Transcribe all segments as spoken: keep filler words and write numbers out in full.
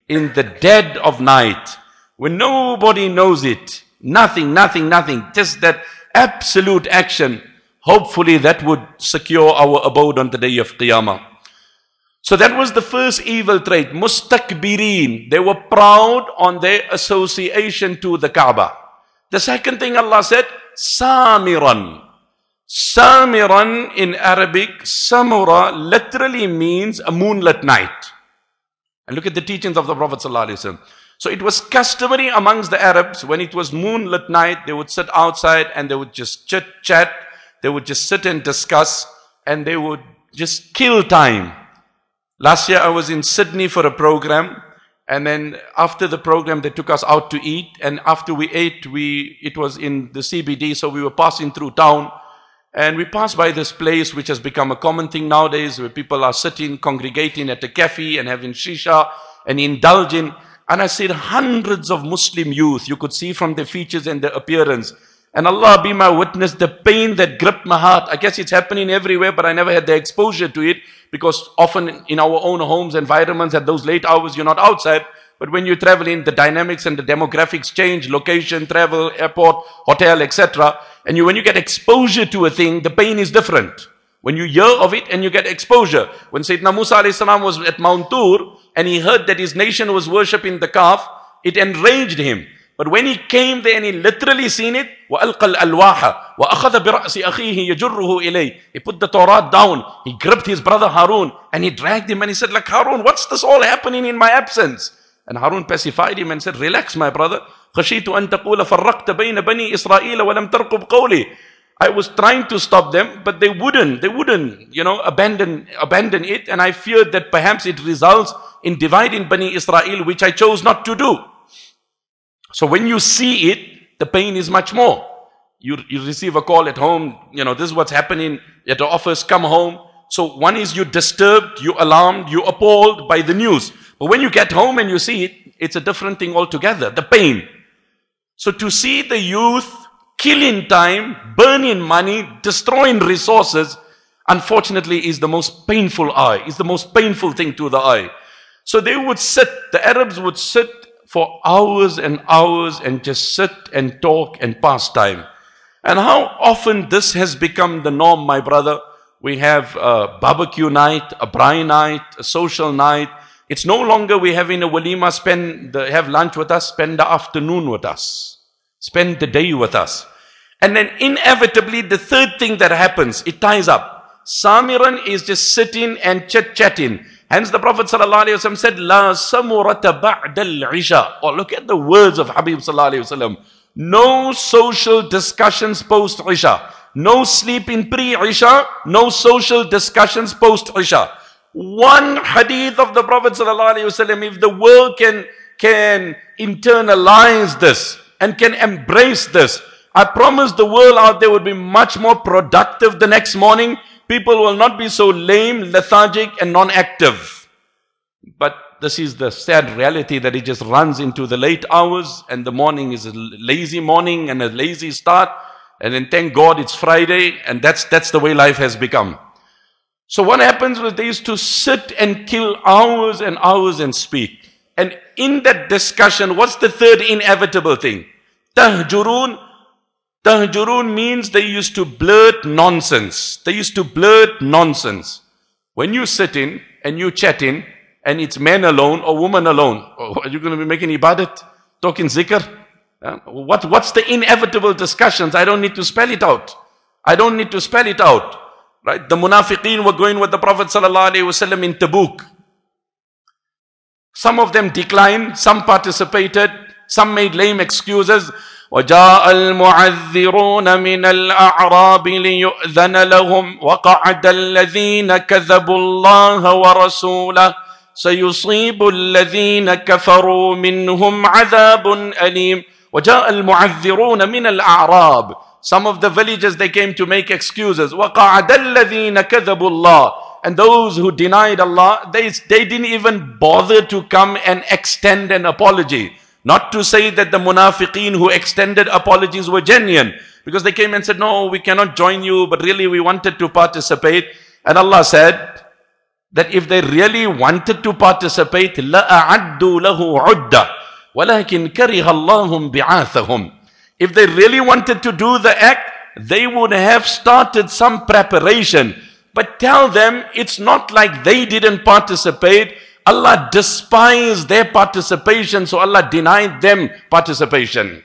in the dead of night, when nobody knows it, nothing, nothing, nothing, just that absolute action, hopefully that would secure our abode on the day of Qiyamah. So that was the first evil trait, mustakbirin. They were proud on their association to the Kaaba. The second thing Allah said, samiran. Samiran in Arabic, samura literally means a moonlit night. And look at the teachings of the Prophet ﷺ. So it was customary amongst the Arabs, when it was moonlit night, they would sit outside and they would just chit chat, they would just sit and discuss, and they would just kill time. Last year I was in Sydney for a program, and then after the program they took us out to eat, and after we ate, we it was in the C B D, so we were passing through town, and we passed by this place which has become a common thing nowadays, where people are sitting, congregating at a cafe and having shisha and indulging. And I said hundreds of Muslim youth, you could see from their features and their appearance. And Allah be my witness, the pain that gripped my heart. I guess it's happening everywhere, but I never had the exposure to it, because often in our own homes, environments, at those late hours, you're not outside. But when you're traveling, the dynamics and the demographics change, location, travel, airport, hotel, et cetera. And you, when you get exposure to a thing, the pain is different. When you hear of it and you get exposure. When Sayyidina Musa alayhi salam was at Mount Tur and he heard that his nation was worshipping the calf, it enraged him. But when he came there and he literally seen it, وَأَلْقَى الْأَلْوَاحَ وَأَخَذَ بِرَأْسِ أَخِيهِ يَجُرُّهُ إِلَيْهِ. He put the Torah down, he gripped his brother Harun and he dragged him and he said, like, Harun, what's this all happening in my absence? And Harun pacified him and said, relax my brother. خَشِيتُ أَن تَقُولَ فَرَّقْتَ بَيْنَ بَنِي إِسْرَائِيلَ وَلَمْ تَرْقُبْ قَوْلِي. I was trying to stop them, but they wouldn't, they wouldn't, you know, abandon, abandon it. And I feared that perhaps it results in dividing Bani Israel, which I chose not to do. So when you see it, the pain is much more. You, you receive a call at home, you know, this is what's happening at the office, come home. So one is you disturbed, you alarmed, you appalled by the news. But when you get home and you see it, it's a different thing altogether, the pain. So to see the youth killing time, burning money, destroying resources, unfortunately is the most painful eye, is the most painful thing to the eye. So they would sit, the Arabs would sit for hours and hours and just sit and talk and pass time. And how often this has become the norm, my brother. We have a barbecue night, a braai night, a social night. It's no longer we having a walima, spend the, have lunch with us, spend the afternoon with us. Spend the day with us. And then inevitably the third thing that happens, it ties up. Samiran is just sitting and chit-chatting. Hence the Prophet ﷺ said, La samurata ba'dal isha. Oh, look at the words of Habib ﷺ. No social discussions post-isha. No sleeping pre-isha. No social discussions post-isha. One hadith of the Prophet ﷺ, if the world can, can internalize this and can embrace this, I promise the world out there would be much more productive the next morning. People will not be so lame, lethargic and non-active. But this is the sad reality, that it just runs into the late hours and the morning is a lazy morning and a lazy start. And then thank God it's Friday, and that's, that's the way life has become. So what happens was they used to sit and kill hours and hours and speak. And in that discussion, what's the third inevitable thing? Tahjurun. Tahjurun means they used to blurt nonsense. They used to blurt nonsense. When you sit in and you chatting and it's men alone or woman alone, are you going to be making ibadat? Talking zikr? Uh, what, what's the inevitable discussions? I don't need to spell it out. I don't need to spell it out. Right? The munafiqeen were going with the Prophet ﷺ in Tabuk. Some of them declined, some participated, some made lame excuses. وَجَاءَ الْمُعَذِّرُونَ مِنَ الْأَعْرَابِ لِيُؤْذَنَ لَهُمْ وَقَعَدَ الَّذِينَ كَذَبُوا اللَّهَ وَرَسُولَهُ سَيُصِيبُ الَّذِينَ كَفَرُوا مِنْهُمْ عَذَابٌ أَلِيمٌ. وَجَاءَ الْمُعَذِّرُونَ مِنَ الْأَعْرَابِ. Some of the villages, they came to make excuses. وَقَعَدَ الَّذِينَ كَذَبُوا اللَّهَ. And those who denied Allah, they, they didn't even bother to come and extend an apology. Not to say that the munafiqeen who extended apologies were genuine. Because they came and said, no, we cannot join you, but really we wanted to participate. And Allah said, that if they really wanted to participate, لَأَعَدُّوا لَهُ عُدَّةً وَلَكِنْ كَرِهَ اللَّهُمْ بِعَاثَهُمْ. If they really wanted to do the act, they would have started some preparation. But tell them, it's not like they didn't participate. Allah despised their participation, so Allah denied them participation.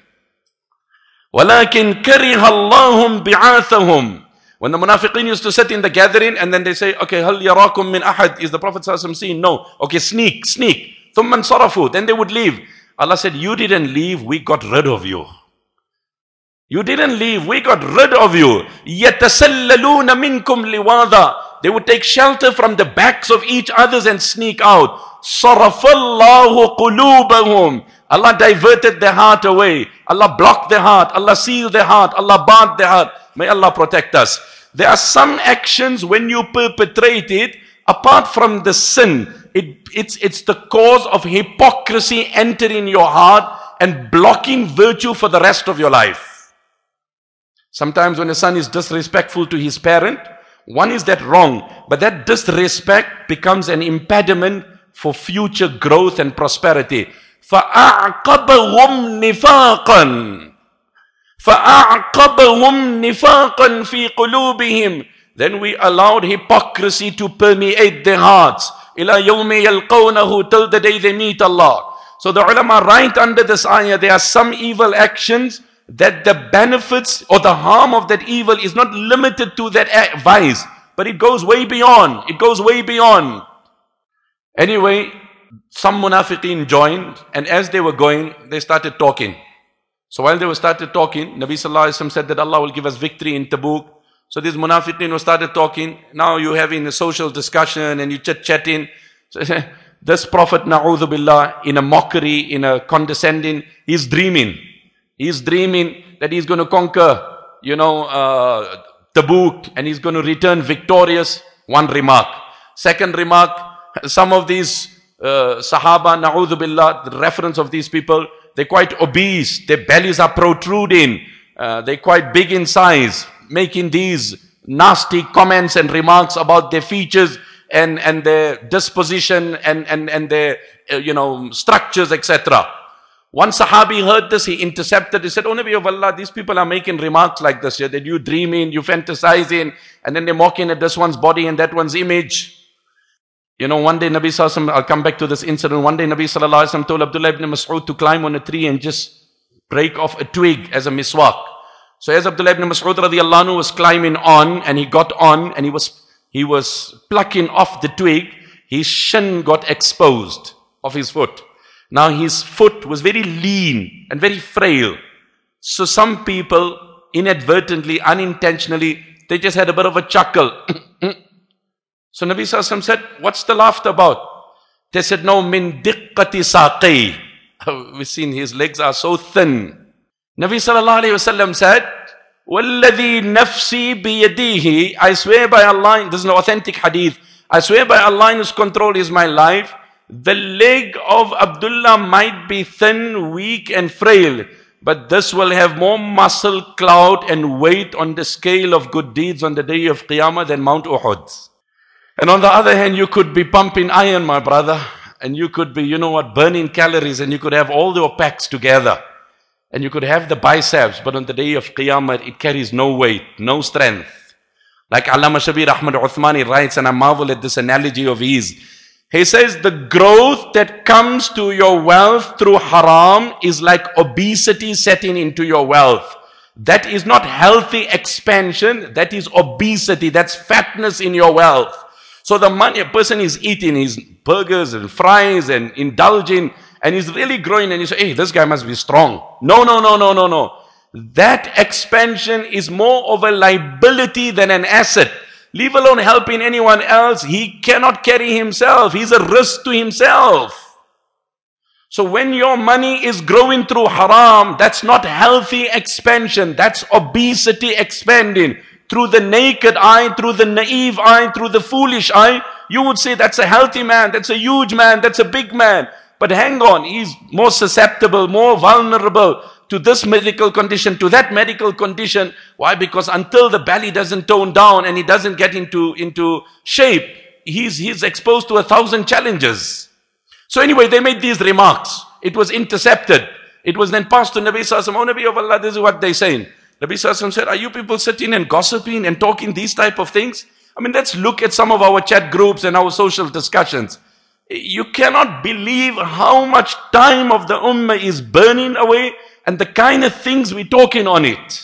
وَلَكِنْ كَرِهَ اللَّهُمْ بِعَاثَهُمْ. When the munafiqeen used to sit in the gathering and then they say, okay, هَلْ يَرَاكُمْ مِنْ أَحَدٍ? Is the Prophet ﷺ seen? No. Okay, sneak, sneak. ثُمَّ انصَرَفُوا. Then they would leave. Allah said, you didn't leave, we got rid of you. You didn't leave, we got rid of you. يَتَسَلَّلُونَ مِنْكُمْ لِوَاذًا. They would take shelter from the backs of each others and sneak out. صَرَفَ اللَّهُ قُلُوبَهُمْ. Allah diverted their heart away. Allah blocked their heart. Allah sealed their heart. Allah barred their heart. May Allah protect us. There are some actions when you perpetrate it, apart from the sin, it, it's, it's the cause of hypocrisy entering your heart and blocking virtue for the rest of your life. Sometimes when a son is disrespectful to his parent, one is that wrong, but that disrespect becomes an impediment for future growth and prosperity. فَأَعْقَبَهُمْ نِفَاقًا فَأَعْقَبَهُمْ نِفَاقًا فِي قُلُوبِهِمْ. Then we allowed hypocrisy to permeate their hearts. إِلَى يَوْمِ يَلْقَوْنَهُ, till the day they meet Allah. So the ulama write under this ayah, there are some evil actions that the benefits or the harm of that evil is not limited to that vice, but it goes way beyond. It goes way beyond. Anyway, some munafiqeen joined, and as they were going, they started talking. So while they were started talking, Nabi Sallallahu Alaihi Wasallam said that Allah will give us victory in Tabuk. So these munafiqeen were started talking. Now you're having a social discussion and you chit-chatting. So this Prophet, na'udhu billah, in a mockery, in a condescending, he's dreaming. He's dreaming that he's going to conquer, you know, uh, Tabuk, and he's going to return victorious. One remark. Second remark, some of these uh, Sahaba, na'udhu billah, the reference of these people, they're quite obese, their bellies are protruding, uh, they're quite big in size, making these nasty comments and remarks about their features and, and their disposition and, and, and their, uh, you know, structures, et cetera. One Sahabi heard this, he intercepted, he said, oh Nabi of Allah, these people are making remarks like this, yeah, that you dreaming, you fantasizing, and then they're mocking at this one's body and that one's image. You know, one day Nabi Sallallahu Alaihi Wasallam, I'll come back to this incident, one day Nabi Sallallahu Alaihi Wasallam told Abdullah ibn Mas'ud to climb on a tree and just break off a twig as a miswak. So as Abdullah ibn Mas'ud radiallahu anhu was climbing on, and he got on, and he was, he was plucking off the twig, his shin got exposed of his foot. Now his foot was very lean and very frail. So some people inadvertently, unintentionally, they just had a bit of a chuckle. So Nabi Sallallahu Alaihi Wasallam said, what's the laughter about? They said, no, min diqqati saqi. We've seen his legs are so thin. Nabi Sallallahu Alaihi Wasallam said, وَالَّذِي نَفْسِي بِيَدِيهِ, I swear by Allah, this is an authentic hadith, I swear by Allah in whose control is my life, the leg of Abdullah might be thin, weak and frail, but this will have more muscle, clout and weight on the scale of good deeds on the day of Qiyamah than Mount Uhud. And on the other hand, you could be pumping iron, my brother, and you could be, you know what, burning calories, and you could have all your packs together, and you could have the biceps, but on the day of Qiyamah, it carries no weight, no strength. Like Allama Shabir Ahmad Uthmani writes, and I marvel at this analogy of his. He says, the growth that comes to your wealth through haram is like obesity setting into your wealth. That is not healthy expansion, that is obesity, that's fatness in your wealth. So the money a person is eating his burgers and fries and indulging, and he's really growing, and you say, hey, this guy must be strong. No, no, no, no, no, no. That expansion is more of a liability than an asset. Leave alone helping anyone else. He cannot carry himself. He's a risk to himself. So when your money is growing through haram, that's not healthy expansion. That's obesity expanding. Through the naked eye, through the naive eye, through the foolish eye, you would say that's a healthy man, that's a huge man, that's a big man. But hang on, he's more susceptible, more vulnerable to this medical condition, to that medical condition. Why? Because until the belly doesn't tone down and he doesn't get into, into shape, he's, he's exposed to a thousand challenges. So anyway, they made these remarks. It was intercepted. It was then passed to Nabi Sallallahu Alaihi Wasallam. Oh Nabi of Allah, this is what they're saying. Nabi Sallallahu Alaihi Wasallam said, are you people sitting and gossiping and talking these type of things? I mean, let's look at some of our chat groups and our social discussions. You cannot believe how much time of the ummah is burning away and the kind of things we're talking on it.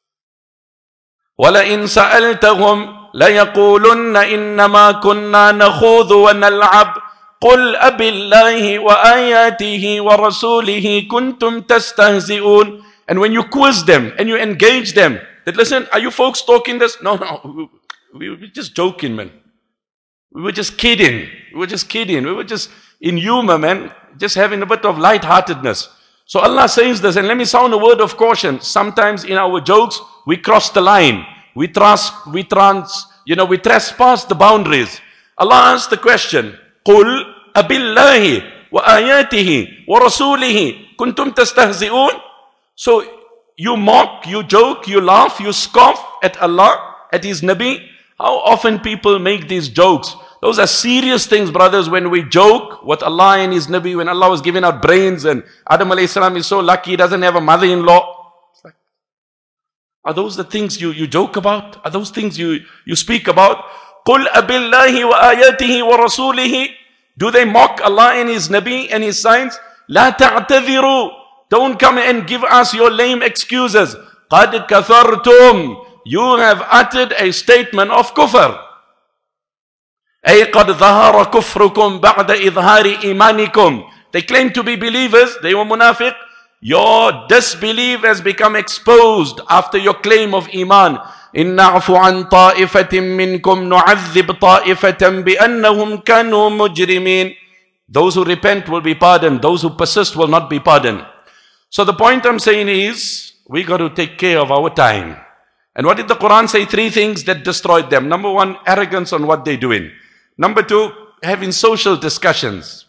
وَلَئِن سَأَلْتَهُمْ لَيَقُولُنَّ إِنَّمَا كُنَّا نَخُوضُ وَنَلْعَبْ قُلْ أَبِ اللَّهِ وَآيَاتِهِ وَرَسُولِهِ كُنْتُمْ تَسْتَهْزِئُونَ. And when you quiz them and you engage them, that listen, are you folks talking this? No, no, we were just joking, man. We were just kidding. We were just kidding. We were just in humor, man. Just having a bit of lightheartedness. So Allah says this, and let me sound a word of caution. Sometimes in our jokes, we cross the line. We trans, we trans, you know, we trespass the boundaries. Allah asks the question, قُلْ أَبِاللَّهِ وَآيَاتِهِ وَرَسُولِهِ كُنْتُمْ تَسْتَهْزِئُونَ. So you mock, you joke, you laugh, you scoff at Allah, at His Nabi. How often people make these jokes? Those are serious things, brothers, when we joke with Allah and His Nabi, when Allah was giving out brains and Adam alayhi salam is so lucky he doesn't have a mother-in-law. Like, are those the things you, you joke about? Are those things you, you speak about? قُلْ أَبِاللَّهِ وَآيَاتِهِ وَرَسُولِهِ. Do they mock Allah and His Nabi and His signs? لَا تَعْتَذِرُوا. Don't come and give us your lame excuses. قَدْ كَفَرْتُمْ. You have uttered a statement of kufr. أي قد ظهر كفركم بعد إظهار إيمانكم. They claim to be believers, they were munafiq. Your disbelief has become exposed after your claim of iman. إن نعفو عن طائفة منكم نعذب طائفة بأنهم كانوا مجرمين. Those who repent will be pardoned. Those who persist will not be pardoned. So the point I'm saying is, we got to take care of our time. And what did the Quran say? Three things that destroyed them. Number one, arrogance on what they're doing. Number two, having social discussions.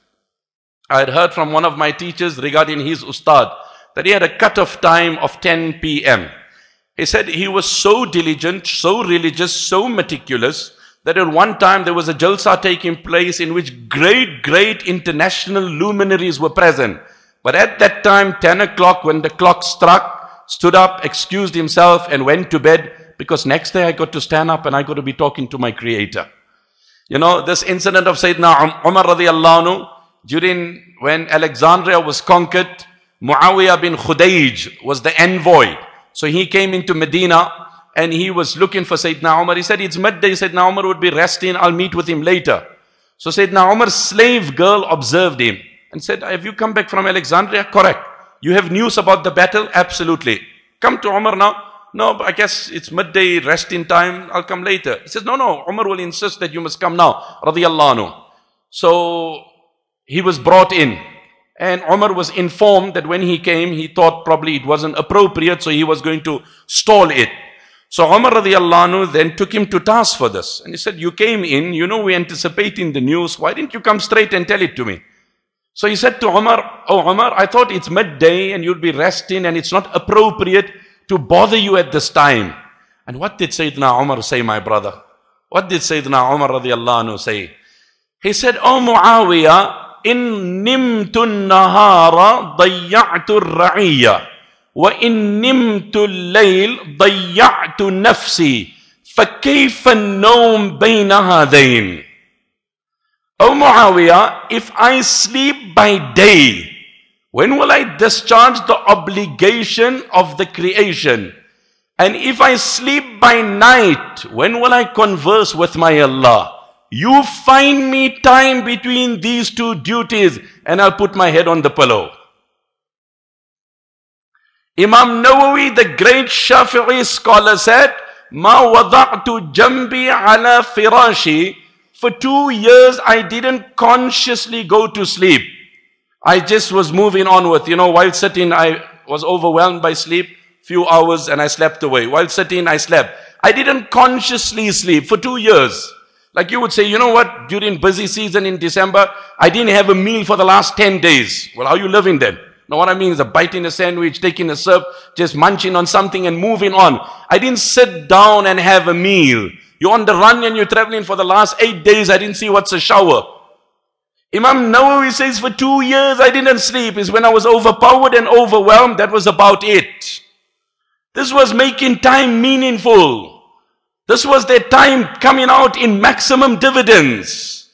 I had heard from one of my teachers regarding his ustad that he had a cut-off time of ten p m He said he was so diligent, so religious, so meticulous that at one time there was a jalsa taking place in which great, great international luminaries were present. But at that time, ten o'clock, when the clock struck, stood up, excused himself and went to bed because next day I got to stand up and I got to be talking to my Creator. You know, this incident of Sayyidina Umar radiallahu anhu, during when Alexandria was conquered, Muawiyah bin Khudayj was the envoy. So he came into Medina and he was looking for Sayyidina Umar. He said, it's midday, Sayyidina Umar would be resting, I'll meet with him later. So Sayyidina Umar's slave girl observed him and said, have you come back from Alexandria? Correct. You have news about the battle? Absolutely. Come to Umar now. No, but I guess it's midday, resting time, I'll come later. He says, no, no, Umar will insist that you must come now, radiyallahu anhu. So he was brought in and Umar was informed that when he came, he thought probably it wasn't appropriate, so he was going to stall it. So Umar radiyallahu anhu then took him to task for this. And he said, you came in, you know we're anticipating the news, why didn't you come straight and tell it to me? So he said to Umar, oh Umar, I thought it's midday and you'll be resting and it's not appropriate to bother you at this time. And what did Sayyidina Umar say, my brother? What did Sayyidina Umar radiallahu anhu say? He said, oh Muawiyah, in nimtu nahara dayya'tu ar-ra'iyya wa in nimtu al-layl dayya'tu nafsi fakayfa an-nawm bayna hadayn. Oh Muawiyah, if I sleep by day, when will I discharge the obligation of the creation? And if I sleep by night, when will I converse with my Allah? You find me time between these two duties and I'll put my head on the pillow. Imam Nawawi, the great Shafi'i scholar, said, Ma wada'tu jambi ala firashi. For two years I didn't consciously go to sleep. I just was moving on with, you know, while sitting, I was overwhelmed by sleep, few hours and I slept away. While sitting, I slept. I didn't consciously sleep for two years. Like you would say, you know what, during busy season in December, I didn't have a meal for the last ten days. Well, how are you living then? Now what I mean is a biting a sandwich, taking a sip, just munching on something and moving on. I didn't sit down and have a meal. You're on the run and you're traveling for the last eight days. I didn't see what's a shower. Imam Nawawi says for two years I didn't sleep. Is when I was overpowered and overwhelmed. That was about it. This was making time meaningful. This was their time coming out in maximum dividends.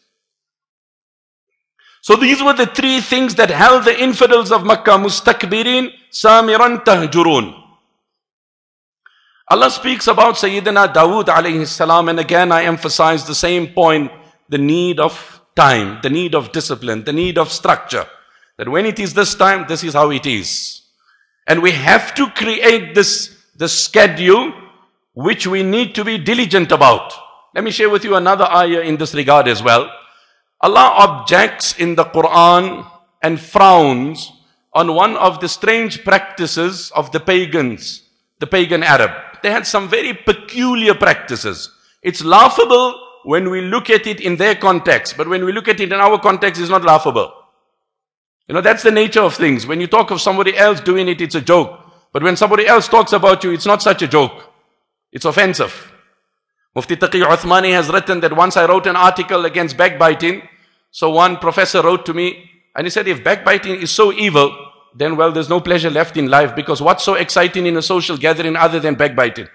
So these were the three things that held the infidels of Makkah mustakbirin, samiran tahjurun. Allah speaks about Sayyidina Dawood alayhi salam, and again I emphasize the same point, the need of time, the need of discipline, the need of structure. That when it is this time, this is how it is. And we have to create this, this schedule which we need to be diligent about. Let me share with you another ayah in this regard as well. Allah objects in the Quran and frowns on one of the strange practices of the pagans, the pagan Arab. They had some very peculiar practices. It's laughable when we look at it in their context, but when we look at it in our context, it's not laughable. You know, that's the nature of things. When you talk of somebody else doing it, it's a joke. But when somebody else talks about you, it's not such a joke. It's offensive. Mufti Taqi Uthmani has written that once I wrote an article against backbiting. So one professor wrote to me and he said, if backbiting is so evil, then well, there's no pleasure left in life, because what's so exciting in a social gathering other than backbiting?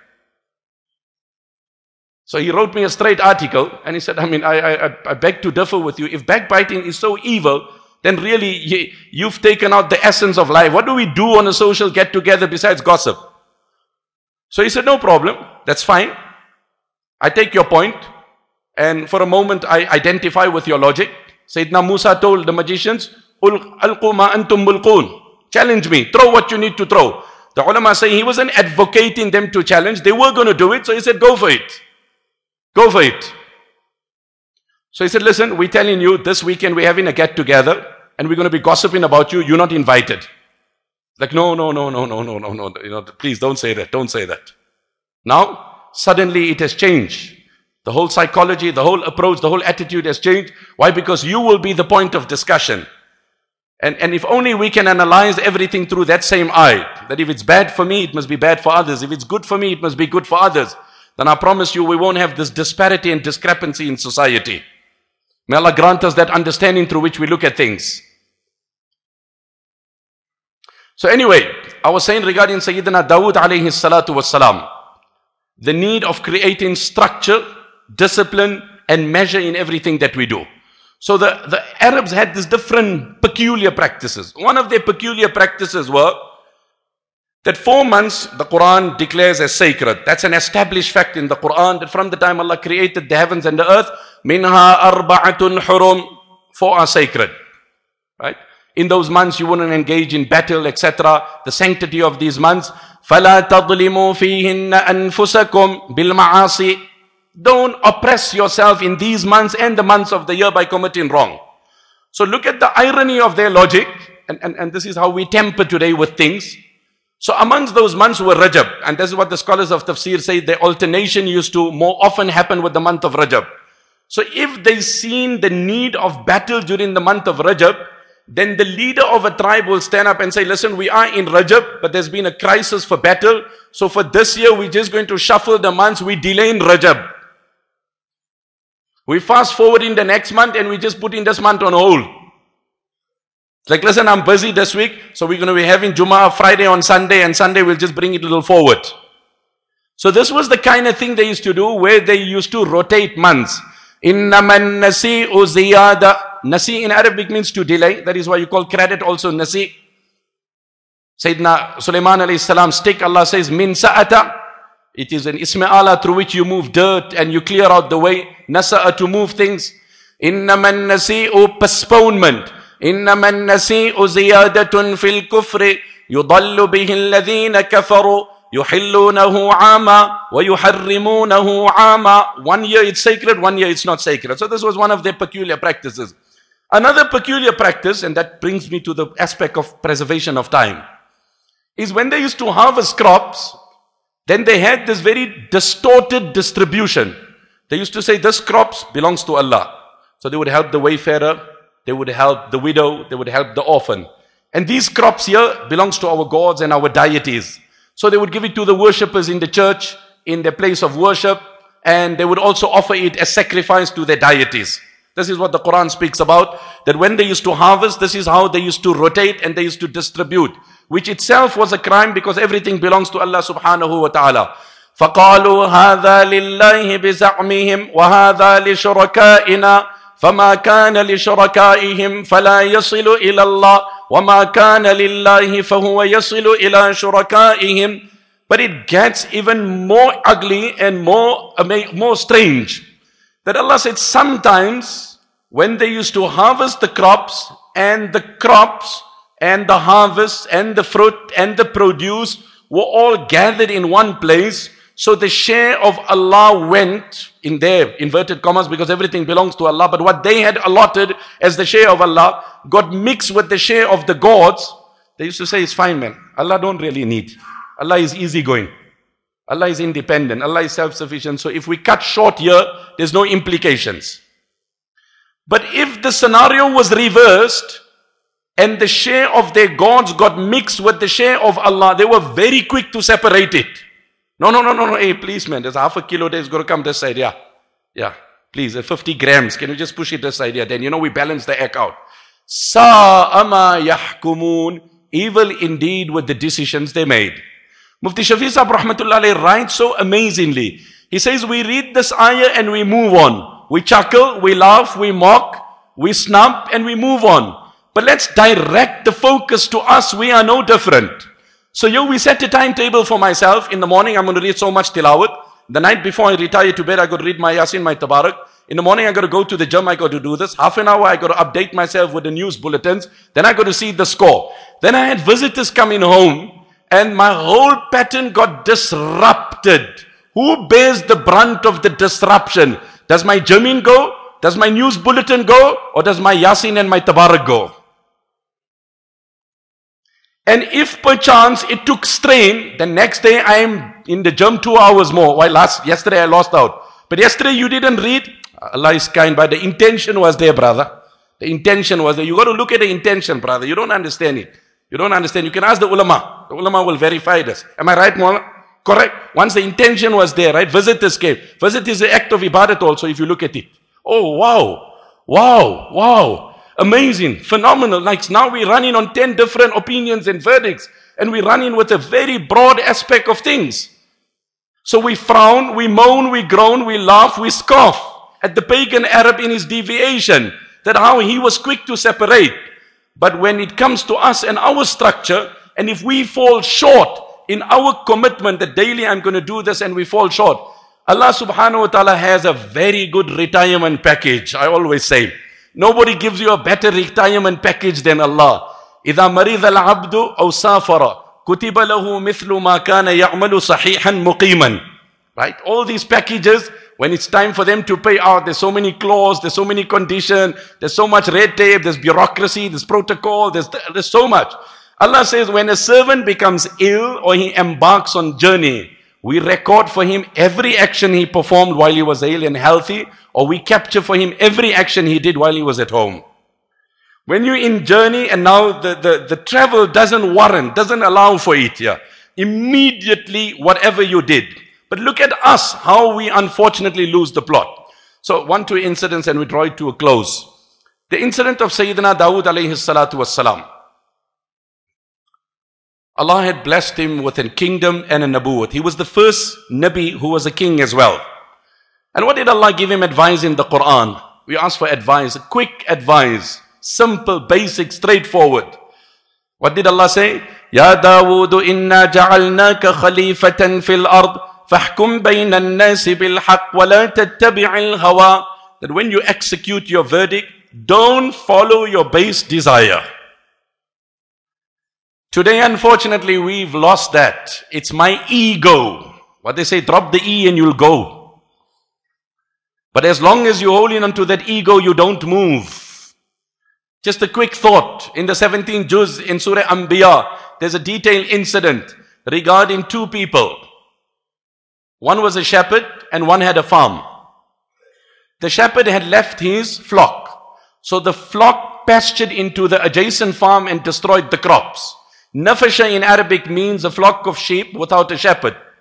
So he wrote me a straight article and he said, I mean, I, I, I beg to differ with you. If backbiting is so evil, then really you, you've taken out the essence of life. What do we do on a social get-together besides gossip? So he said, no problem, that's fine. I take your point, and for a moment I identify with your logic. Sayyidina Musa told the magicians, Alqu ma antum mulqoon. Challenge me, throw what you need to throw. The ulama say he wasn't advocating them to challenge, they were going to do it, so he said, go for it. Go for it. So he said, listen, we're telling you this weekend we're having a get-together and we're going to be gossiping about you, you're not invited. Like, no, no, no, no, no, no, no, no, you know, please don't say that, don't say that. Now, suddenly it has changed. The whole psychology, the whole approach, the whole attitude has changed. Why? Because you will be the point of discussion. And, and if only we can analyze everything through that same eye, that if it's bad for me, it must be bad for others. If it's good for me, it must be good for others. Then I promise you, we won't have this disparity and discrepancy in society. May Allah grant us that understanding through which we look at things. So anyway, I was saying regarding Sayyidina Dawood alayhi salatu wassalam, the need of creating structure, discipline and measure in everything that we do. So the, the Arabs had these different peculiar practices. One of their peculiar practices were that four months the Quran declares as sacred. That's an established fact in the Quran, that from the time Allah created the heavens and the earth, minha arba'atun hurum, four are sacred. Right? In those months you wouldn't engage in battle, et cetera. The sanctity of these months. فَلَا تَظْلِمُوا فِيهِنَّ أَنفُسَكُمْ بِالْمَعَاصِي. Don't oppress yourself in these months and the months of the year by committing wrong. So look at the irony of their logic, and, and, and this is how we temper today with things. So amongst those months were Rajab, and this is what the scholars of Tafsir say, the alternation used to more often happen with the month of Rajab. So if they seen the need of battle during the month of Rajab, then the leader of a tribe will stand up and say, listen, we are in Rajab, but there's been a crisis for battle. So for this year, we're just going to shuffle the months, we delay in Rajab. We fast forward in the next month and we just put in this month on hold. It's like, listen, I'm busy this week, so we're going to be having Jummah Friday on Sunday, and Sunday we'll just bring it a little forward. So this was the kind of thing they used to do, where they used to rotate months. Innaman nasi'u ziyada. Nasi in Arabic means to delay. That is why you call credit also nasi. Sayyidina Sulaiman alayhi salam stick, Allah says, min sa'ata. It is an ismi ala through which you move dirt and you clear out the way. Nasa'a, to move things. Innaman nasi'u, postponement. Innaman nasi'u ziyadatun fil kufri. Yudallu bihi alladhina kafaru. يُحِلُّونَهُ عَامًا وَيُحَرِّمُونَهُ عَامًا. One year it's sacred, one year it's not sacred. So this was one of their peculiar practices. Another peculiar practice, and that brings me to the aspect of preservation of time, is when they used to harvest crops, then they had this very distorted distribution. They used to say, this crops belongs to Allah. So they would help the wayfarer, they would help the widow, they would help the orphan. And these crops here belongs to our gods and our deities. So they would give it to the worshippers in the church, in their place of worship. and they would also offer it as sacrifice to their deities. This is what the Quran speaks about, that when they used to harvest, this is how they used to rotate and they used to distribute, which itself was a crime because everything belongs to Allah subhanahu wa ta'ala. فَقَالُوا هَذَا لِلَّهِ بِزَعْمِهِمْ وَهَذَا لِشُرَكَائِنَا فَمَا كَانَ لِشُرَكَائِهِمْ فَلَا يَصِلُ إِلَى اللَّهِ وَمَا كَانَ لِلَّهِ فَهُوَ يَصِلُ إِلَى شُرَكَائِهِمْ. But it gets even more ugly and more, more strange. That Allah said sometimes when they used to harvest the crops, and the crops and the harvest and the fruit and the produce were all gathered in one place, so the share of Allah went in their inverted commas, because everything belongs to Allah, but what they had allotted as the share of Allah got mixed with the share of the gods. They used to say, it's fine, man. Allah don't really need. Allah is easygoing. Allah is independent. Allah is self-sufficient. So if we cut short here, there's no implications. But if the scenario was reversed and the share of their gods got mixed with the share of Allah, they were very quick to separate it. No, no, no, no, no. Hey, please, man, there's half a kilo that's going to come this side. Yeah. Yeah. Please, uh, fifty grams. Can you just push it this side? Yeah. Then, you know, we balance the egg out. Sa'ama yahkumun. Evil indeed with the decisions they made. Mufti Shafi Sahib Rahmatullah Alayhi writes so amazingly. He says, we read this ayah and we move on. We chuckle, we laugh, we mock, we snub, and we move on. But let's direct the focus to us. We are no different. So yo, we set a timetable for myself. In the morning, I'm going to read so much tilawat. The night before I retire to bed, I got to read my Yasin, my Tabarak. In the morning, I got to go to the gym. I got to do this. Half an hour, I got to update myself with the news bulletins. Then I got to see the score. Then I had visitors coming home. And my whole pattern got disrupted. Who bears the brunt of the disruption? Does my Jamin go? Does my news bulletin go? Or does my Yasin and my Tabarak go? And if perchance it took strain, the next day I am in the gym two hours more. Why last, yesterday I lost out. But yesterday you didn't read. Allah is kind, but the intention was there, brother. The intention was there. You got to look at the intention, brother. You don't understand it. You don't understand. You can ask the ulama. The ulama will verify this. Am I right, Mawla? Correct. Once the intention was there, right? Visitors came. Visit is an act of ibadat also, if you look at it. Oh, wow. Wow. Wow. Amazing. Phenomenal. Like now we're running on ten different opinions and verdicts. And we're running with a very broad aspect of things. So we frown, we moan, we groan, we laugh, we scoff at the pagan Arab in his deviation. That how he was quick to separate. But when it comes to us and our structure, and if we fall short in our commitment that daily I'm going to do this and we fall short, Allah subhanahu wa ta'ala has a very good retirement package. I always say, nobody gives you a better retirement package than Allah. إِذَا مَرِضَ الْعَبْدُ أَوْ سَافَرَ كُتِبَ لَهُ مِثْلُ مَا كَانَ يَعْمَلُ صَحِيحًا مُقِيمًا. Right? All these packages, when it's time for them to pay out, there's so many clauses, there's so many conditions, there's so much red tape, there's bureaucracy, there's protocol, there's, there's so much. Allah says when a servant becomes ill or he embarks on journey, we record for him every action he performed while he was ill and healthy, or we capture for him every action he did while he was at home. When you're in journey and now the, the, the travel doesn't warrant, doesn't allow for it, yeah, immediately whatever you did. But look at us, how we unfortunately lose the plot. So one, two incidents and we draw it to a close. The incident of Sayyidina Dawood alayhi salatu wassalam. Allah had blessed him with a kingdom and a nabuwwat. He was the first Nabi who was a king as well. And what did Allah give him advice in the Quran? We ask for advice, quick advice, simple, basic, straightforward. What did Allah say? Ya Dawood inna ja'alnaka khalifatan fil ard. فَاحْكُمْ بَيْنَ النَّاسِ بِالْحَقِّ وَلَا تَتَّبِعِ الْهَوَىٰ. That when you execute your verdict, don't follow your base desire. Today, unfortunately, we've lost that. It's my ego. What they say, drop the E and you'll go. But as long as you're holding on to that ego, you don't move. Just a quick thought. In the seventeenth juz in Surah Anbiya, there's a detailed incident regarding two people. One was a shepherd and one had a farm. The shepherd had left his flock. So the flock pastured into the adjacent farm and destroyed the crops. Nafasha in Arabic means a flock of sheep without a shepherd.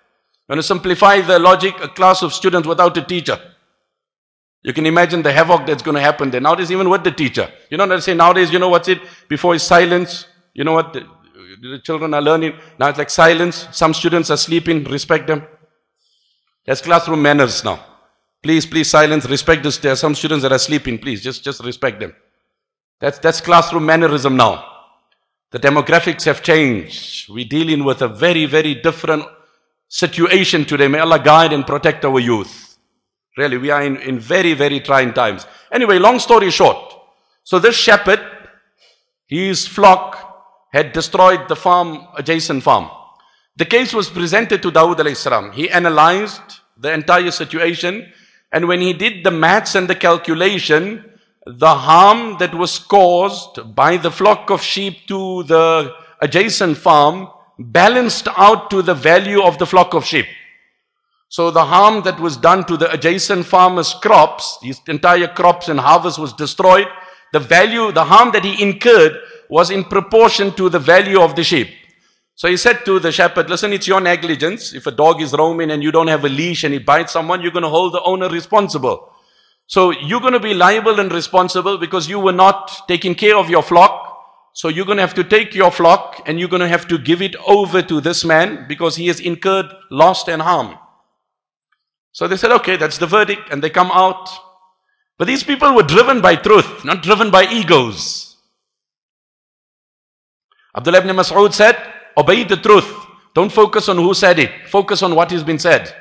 When you simplify the logic, a class of students without a teacher. You can imagine the havoc that's going to happen there. Nowadays, even with the teacher. You know what I say nowadays, you know what's it? Before is silence. You know what the, the children are learning? Now it's like silence. Some students are sleeping. Respect them. That's classroom manners now. Please, please silence. Respect this. There are some students that are sleeping. Please, just, just respect them. That's, that's classroom mannerism now. The demographics have changed. We're dealing with a very, very different situation today. May Allah guide and protect our youth. Really, we are in, in very, very trying times. Anyway, long story short. So this shepherd, his flock had destroyed the farm, adjacent farm. The case was presented to Dawood alayhi salam. He analyzed the entire situation, and when he did the maths and the calculation, the harm that was caused by the flock of sheep to the adjacent farm balanced out to the value of the flock of sheep. So the harm that was done to the adjacent farmer's crops, his entire crops and harvest was destroyed. The value, the harm that he incurred was in proportion to the value of the sheep. So he said to the shepherd, listen, it's your negligence. If a dog is roaming and you don't have a leash and he bites someone, you're going to hold the owner responsible. So you're going to be liable and responsible because you were not taking care of your flock. So you're going to have to take your flock and you're going to have to give it over to this man because he has incurred loss and harm. So they said, okay, that's the verdict, and they come out. But these people were driven by truth, not driven by egos. Abdullah ibn Mas'ud said, obey the truth. Don't focus on who said it. Focus on what has been said.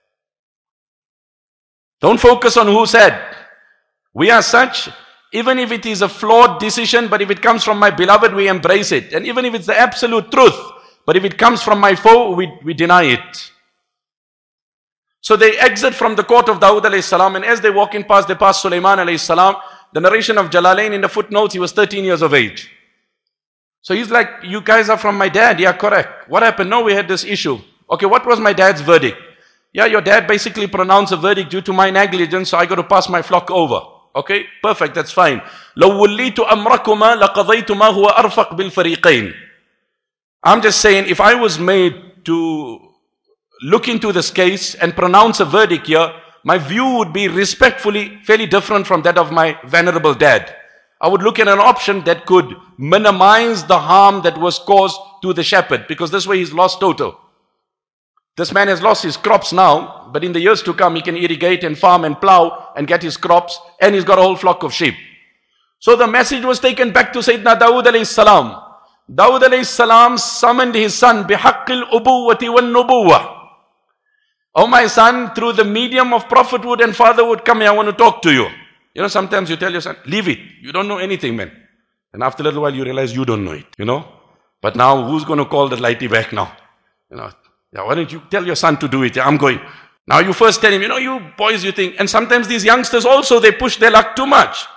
Don't focus on who said. We are such, even if it is a flawed decision, but if it comes from my beloved, we embrace it. And even if it's the absolute truth, but if it comes from my foe, we, we deny it. So they exit from the court of Dawood alayhi salam, and as they walk in past, they pass Sulaiman alayhi salam. The narration of Jalalain in the footnotes, he was thirteen years of age. So he's like, you guys are from my dad. Yeah, correct. What happened? No, we had this issue. Okay, what was my dad's verdict? Yeah, your dad basically pronounced a verdict due to my negligence, so I got to pass my flock over. Okay, perfect, that's fine. لو وليت أمركما لقضيت ما هو أرفق بالفريقين. I'm just saying, if I was made to look into this case and pronounce a verdict here, my view would be respectfully fairly different from that of my venerable dad. I would look at an option that could minimize the harm that was caused to the shepherd, because this way he's lost total. This man has lost his crops now, but in the years to come he can irrigate and farm and plow and get his crops, and he's got a whole flock of sheep. So the message was taken back to Sayyidina Dawood alayhi salam. Dawood alayhi salam summoned his son, bihaqqil ubuwati wal nubuwah. Oh my son, through the medium of prophethood and fatherhood, come here, I want to talk to you. You know, sometimes you tell your son, leave it. You don't know anything, man. And after a little while you realize you don't know it, you know. But now who's going to call the lighty back now? You know, yeah, why don't you tell your son to do it? Yeah, I'm going. Now you first tell him, you know, you boys, you think. And sometimes these youngsters also, they push their luck too much.